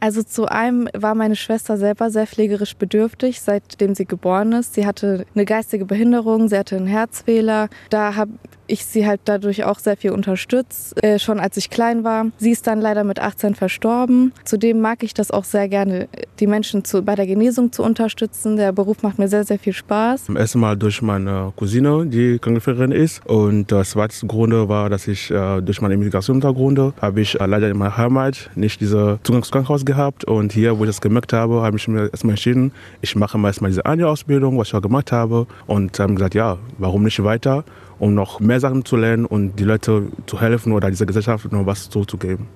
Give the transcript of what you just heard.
Also zu einem war meine Schwester selber sehr pflegerisch bedürftig, seitdem sie geboren ist. Sie hatte eine geistige Behinderung, sie hatte einen Herzfehler. Da habe ich sie halt dadurch auch sehr viel unterstützt, schon als ich klein war. Sie ist dann leider mit 18 verstorben. Zudem mag ich das auch sehr gerne, die Menschen bei der Genesung zu unterstützen. Der Beruf macht mir sehr, sehr viel Spaß. Zum ersten Mal durch meine Cousine, die Krankenpflegerin ist. Und das zweite Grund war, dass ich durch meine Immigrationshintergrund habe ich leider in meiner Heimat nicht diese Zugang zum Krankenhaus gehabt. Und hier, wo ich das gemerkt habe ich mir erstmal entschieden, ich mache erstmal diese eine Ausbildung, was ich auch gemacht habe. Und haben gesagt, ja, warum nicht weiter, um noch mehr Sachen zu lernen und die Leute zu helfen oder dieser Gesellschaft noch was zurückzugeben.